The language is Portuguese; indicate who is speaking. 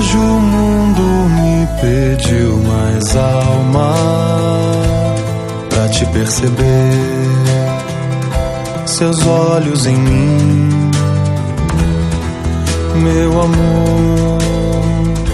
Speaker 1: Hoje o mundo me pediu mais alma pra te perceber, seus olhos em mim, meu amor.